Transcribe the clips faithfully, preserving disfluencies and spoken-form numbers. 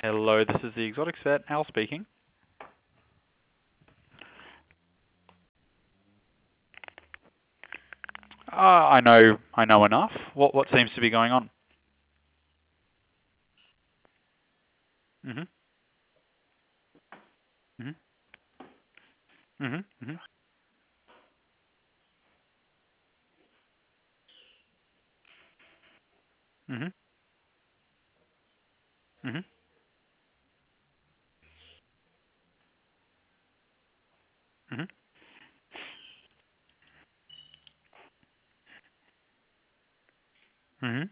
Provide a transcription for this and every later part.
Hello, this is the Exotics Vet, Al speaking. Uh, I know, I know enough. What what seems to be going on? Mhm. Mhm. Mhm. Mhm. Mhm. Mhm. Mhm. Mhm.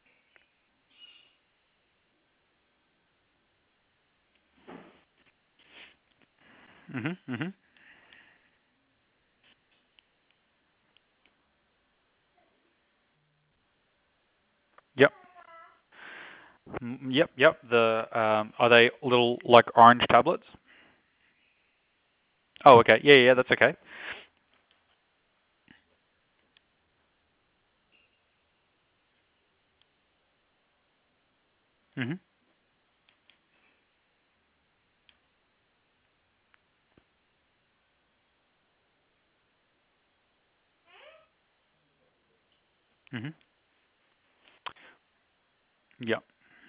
Mhm. Mhm. Yep. Mm, Yep. Yep. The um, are they little like orange tablets? Oh, okay. Yeah, yeah, that's okay. Mhm. Mhm. Yep.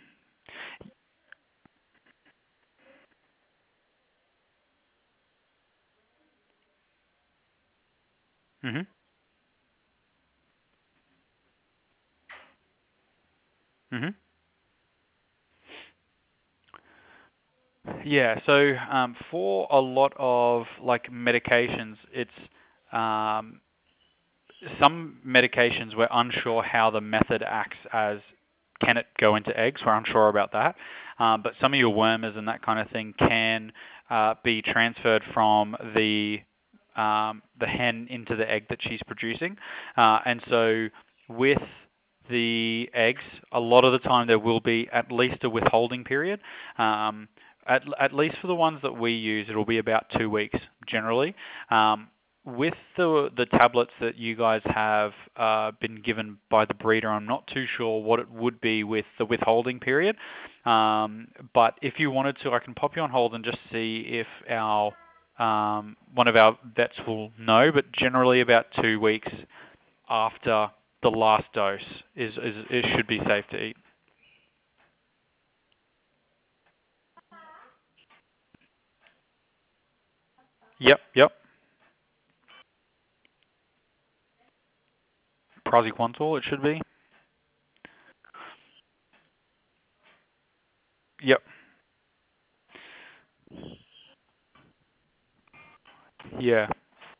Mhm. Mhm. Yeah. So um, for a lot of like medications, it's um, some medications we're unsure how the method acts as can it go into eggs? We're unsure about that. Um, but some of your wormers and that kind of thing can uh, be transferred from the um, the hen into the egg that she's producing. Uh, and so with the eggs, a lot of the time there will be at least a withholding period. Um, at, at least for the ones that we use, it'll be about two weeks generally. Um, with the the tablets that you guys have uh, been given by the breeder, I'm not too sure what it would be with the withholding period. Um, but if you wanted to, I can pop you on hold and just see if our um, one of our vets will know. But generally, about two weeks after the last dose is, is it should be safe to eat. Yep, yep. Praziquantel, it should be. Yep. Yeah.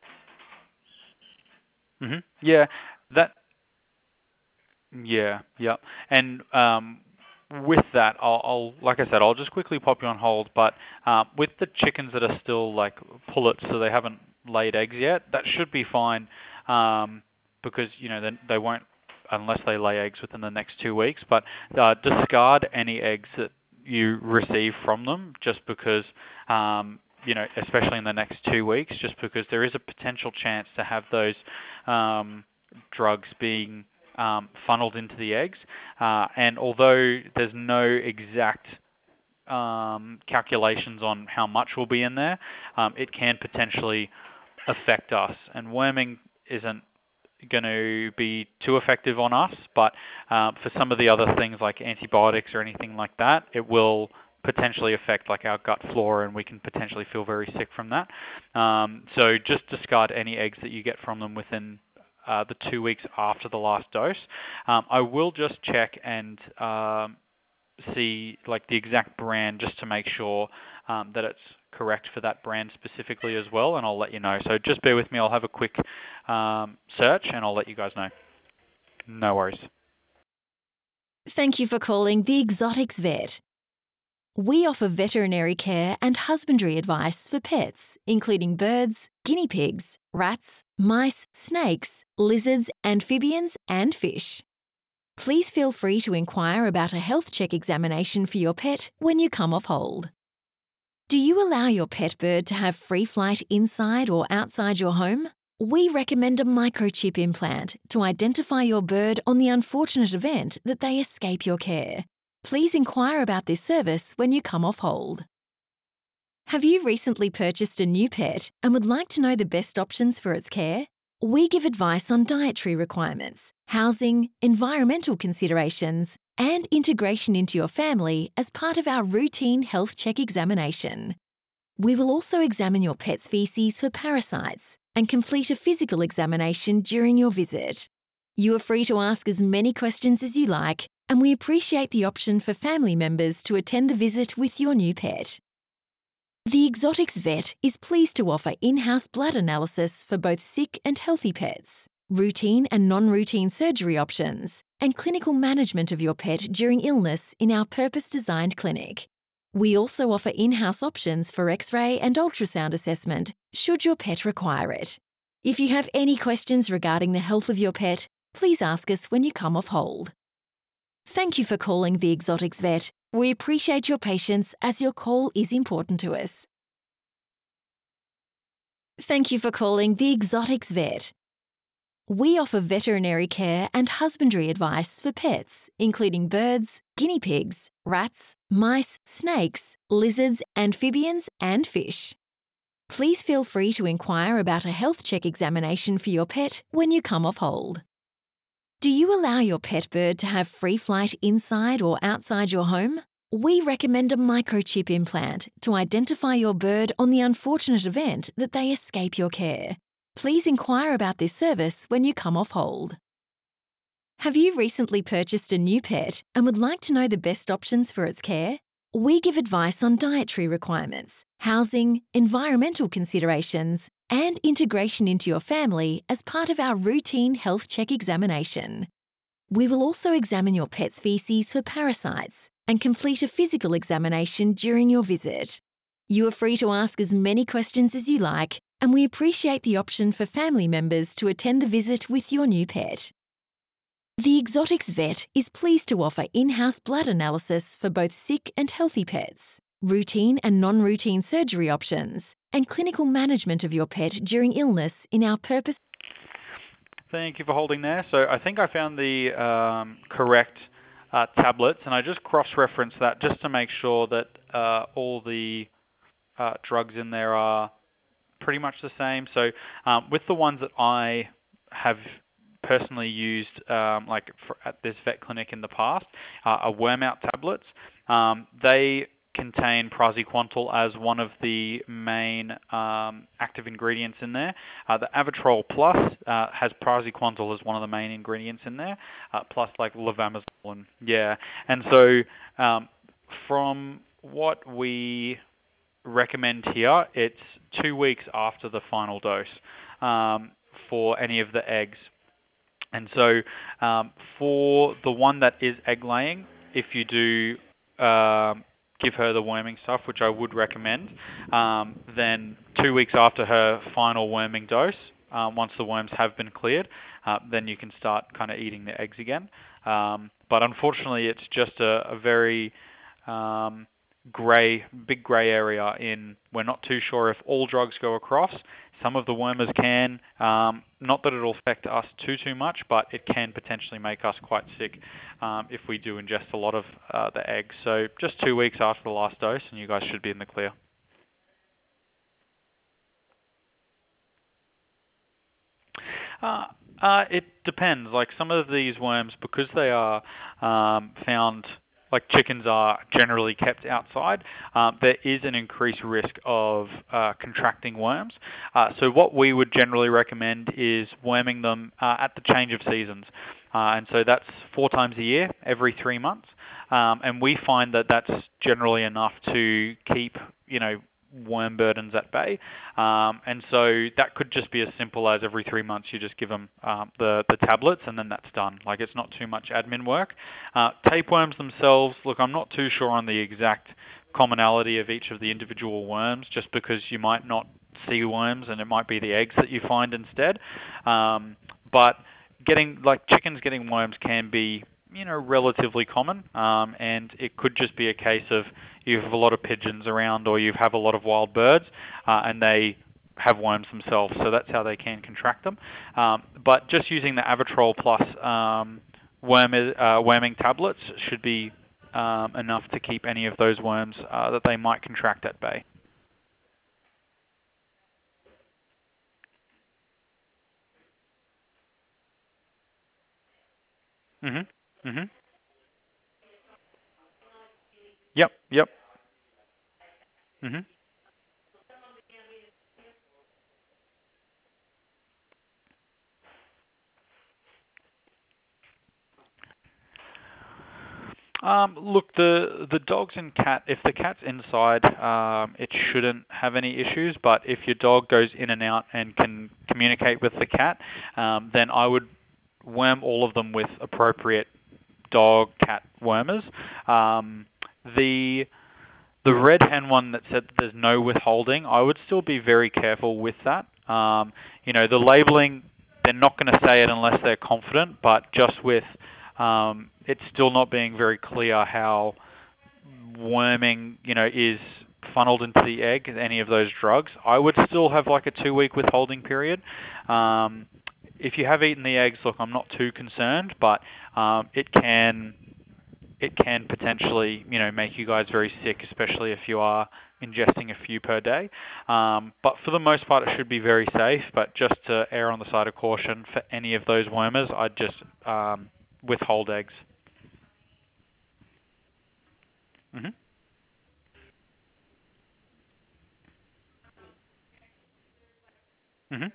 Mhm. Yeah. That Yeah, yeah. And um, with that, I'll, I'll, like I said, I'll just quickly pop you on hold. But uh, with the chickens that are still like pullets, so they haven't laid eggs yet, that should be fine um, because you know they, they won't unless they lay eggs within the next two weeks. But uh, discard any eggs that you receive from them, just because. Um, you know, especially in the next two weeks, just because there is a potential chance to have those um, drugs being um, funneled into the eggs. Uh, and although there's no exact um, calculations on how much will be in there, um, it can potentially affect us. And worming isn't going to be too effective on us, but uh, for some of the other things like antibiotics or anything like that, it will potentially affect like our gut flora, and we can potentially feel very sick from that. Um, so just discard any eggs that you get from them within uh, the two weeks after the last dose. Um, I will just check and um, see like the exact brand just to make sure um, that it's correct for that brand specifically as well, and I'll let you know. So just bear with me. I'll have a quick um, search, and I'll let you guys know. No worries. Thank you for calling the Exotics Vet. We offer veterinary care and husbandry advice for pets, including birds, guinea pigs, rats, mice, snakes, lizards, amphibians, and fish. Please feel free to inquire about a health check examination for your pet when you come off hold. Do you allow your pet bird to have free flight inside or outside your home? We recommend a microchip implant to identify your bird on the unfortunate event that they escape your care. Please inquire about this service when you come off hold. Have you recently purchased a new pet and would like to know the best options for its care? We give advice on dietary requirements, housing, environmental considerations, and integration into your family as part of our routine health check examination. We will also examine your pet's feces for parasites and complete a physical examination during your visit. You are free to ask as many questions as you like, and we appreciate the option for family members to attend the visit with your new pet. The Exotics Vet is pleased to offer in-house blood analysis for both sick and healthy pets, routine and non-routine surgery options, and clinical management of your pet during illness in our purpose-designed clinic. We also offer in-house options for X-ray and ultrasound assessment should your pet require it. If you have any questions regarding the health of your pet, please ask us when you come off hold. Thank you for calling the Exotics Vet. We appreciate your patience as your call is important to us. Thank you for calling the Exotics Vet. We offer veterinary care and husbandry advice for pets, including birds, guinea pigs, rats, mice, snakes, lizards, amphibians, and fish. Please feel free to inquire about a health check examination for your pet when you come off hold. Do you allow your pet bird to have free flight inside or outside your home? We recommend a microchip implant to identify your bird on the unfortunate event that they escape your care. Please inquire about this service when you come off hold. Have you recently purchased a new pet and would like to know the best options for its care? We give advice on dietary requirements, housing, environmental considerations, and integration into your family as part of our routine health check examination. We will also examine your pet's feces for parasites and complete a physical examination during your visit. You are free to ask as many questions as you like, and we appreciate the option for family members to attend the visit with your new pet. The Exotics Vet is pleased to offer in-house blood analysis for both sick and healthy pets, routine and non-routine surgery options, and clinical management of your pet during illness in our purpose. Thank you for holding there. So I think I found the um, correct uh, tablets, and I just cross-referenced that just to make sure that uh, all the uh, drugs in there are pretty much the same. So um, with the ones that I have personally used, um, like for, at this vet clinic in the past, uh, are worm out tablets. Um, they contain praziquantel as one of the main um, active ingredients in there. Uh, the Avitrol Plus uh, has praziquantel as one of the main ingredients in there, uh, plus like levamisole and yeah. And so um, from what we recommend here, it's two weeks after the final dose um, for any of the eggs. And so um, for the one that is egg laying, if you do um, give her the worming stuff, which I would recommend, um, then two weeks after her final worming dose, um, once the worms have been cleared, uh, then you can start kind of eating the eggs again. Um, but unfortunately, it's just a, a very um, grey, big grey area in we're not too sure if all drugs go across. Some of the wormers can, um, not that it'll affect us too, too much, but it can potentially make us quite sick um, if we do ingest a lot of uh, the eggs. So just two weeks after the last dose, and you guys should be in the clear. Uh, uh, it depends. Like some of these worms, because they are um, found, like chickens are generally kept outside, um, there is an increased risk of uh, contracting worms. Uh, so what we would generally recommend is worming them uh, at the change of seasons. Uh, and so that's four times a year, every three months. Um, and we find that that's generally enough to keep, you know, worm burdens at bay. Um, and so that could just be as simple as every three months you just give them um, the, the tablets and then that's done. Like it's not too much admin work. Uh, tapeworms themselves, look, I'm not too sure on the exact commonality of each of the individual worms just because you might not see worms and it might be the eggs that you find instead. Um, but getting, like chickens getting worms can be, you know, relatively common, um, and it could just be a case of you have a lot of pigeons around or you have a lot of wild birds uh, and they have worms themselves, so that's how they can contract them. Um, but just using the Avitrol Plus um, worm, uh, worming tablets should be um, enough to keep any of those worms uh, that they might contract at bay. Mhm. Mhm. Yep. Yep. Mhm. Um, look, the the dogs and cat. If the cat's inside, um, it shouldn't have any issues. But if your dog goes in and out and can communicate with the cat, um, then I would worm all of them with appropriate dog cat wormers. Um, the the red hen one that said that there's no withholding, I would still be very careful with that. Um, you know, the labeling, they're not going to say it unless they're confident, but just with um, it's still not being very clear how worming, you know, is funneled into the egg, any of those drugs, I would still have like a two-week withholding period. Um, if you have eaten the eggs, look, I'm not too concerned, but um, it can it can potentially, you know, make you guys very sick, especially if you are ingesting a few per day. Um, but for the most part, it should be very safe. But just to err on the side of caution for any of those wormers, I'd just um, withhold eggs. Hmm. Hmm.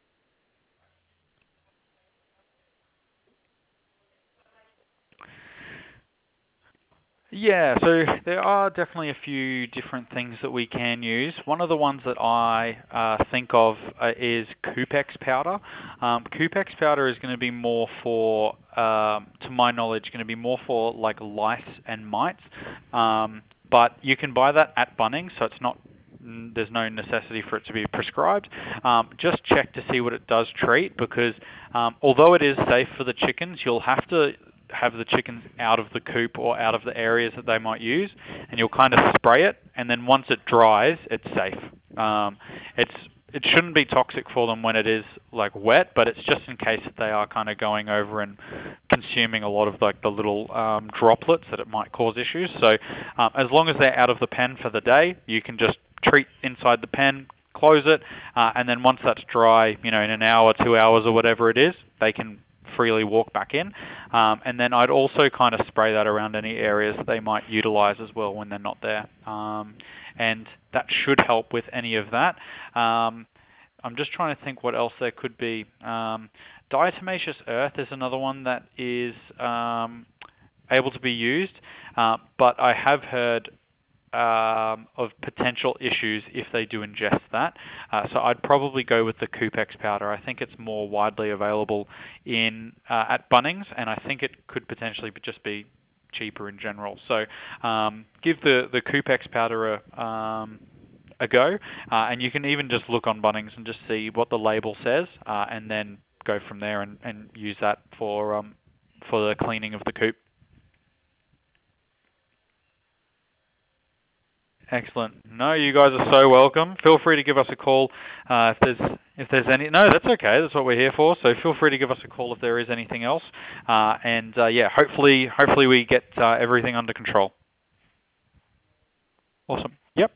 Yeah, so there are definitely a few different things that we can use. One of the ones that I uh, think of uh, is Coupex powder. Um, Coupex powder is going to be more for, um, to my knowledge, going to be more for like lice and mites. Um, but you can buy that at Bunnings, so it's not there's no necessity for it to be prescribed. Um, just check to see what it does treat, because um, although it is safe for the chickens, you'll have to have the chickens out of the coop or out of the areas that they might use, and you'll kind of spray it, and then once it dries, it's safe. Um, it's it shouldn't be toxic for them when it is like wet, but it's just in case that they are kind of going over and consuming a lot of like the little um, droplets that it might cause issues. So um, as long as they're out of the pen for the day, you can just treat inside the pen, close it, uh, and then once that's dry, you know, in an hour, two hours, or whatever it is, they can freely walk back in. Um, and then I'd also kind of spray that around any areas that they might utilize as well when they're not there. Um, and that should help with any of that. Um, I'm just trying to think what else there could be. Um, diatomaceous earth is another one that is um, able to be used, uh, but I have heard um, of potential issues if they do ingest that. Uh, so I'd probably go with the Coupex powder. I think it's more widely available in uh, at Bunnings, and I think it could potentially just be cheaper in general. So um, give the the Coupex powder a um, a go, uh, and you can even just look on Bunnings and just see what the label says, uh, and then go from there and, and use that for um, for the cleaning of the coop. Excellent. No, you guys are so welcome. Feel free to give us a call uh, if there's if there's any. No, that's okay. That's what we're here for. So feel free to give us a call if there is anything else. Uh, and uh, yeah, hopefully hopefully we get uh, everything under control. Awesome. Yep.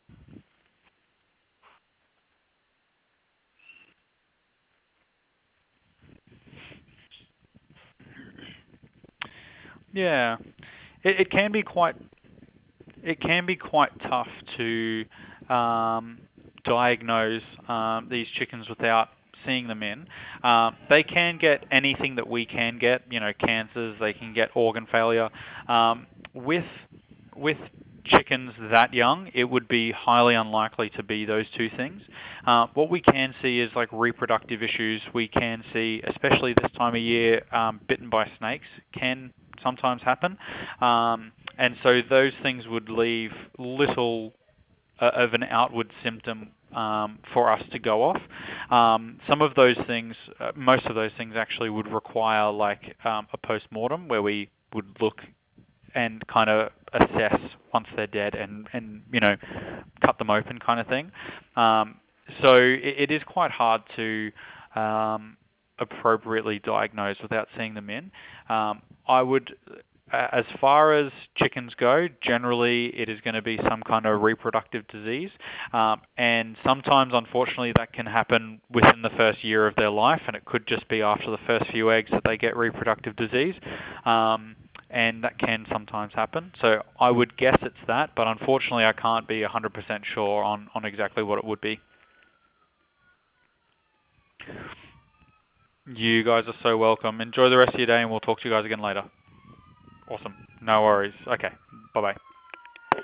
Yeah. It, it can be quite it can be quite tough to um, diagnose um, these chickens without seeing them in. Um, they can get anything that we can get, you know, cancers. They can get organ failure. Um, with with chickens that young, it would be highly unlikely to be those two things. Uh, what we can see is like reproductive issues. We can see, especially this time of year, um, bitten by snakes can sometimes happen. Um, and so those things would leave little uh, of an outward symptom um, for us to go off. Um, some of those things, uh, most of those things actually would require like um, a post-mortem where we would look and kind of assess once they're dead and, and you know, cut them open kind of thing. Um, so it, it is quite hard to um, appropriately diagnose without seeing them in. Um, I would uh, as far as chickens go, generally it is going to be some kind of reproductive disease. Um, and sometimes, unfortunately, that can happen within the first year of their life, and it could just be after the first few eggs that they get reproductive disease. Um, and that can sometimes happen. So I would guess it's that, but unfortunately I can't be one hundred percent sure on, on exactly what it would be. You guys are so welcome. Enjoy the rest of your day, and we'll talk to you guys again later. Awesome. No worries. Okay. Bye-bye.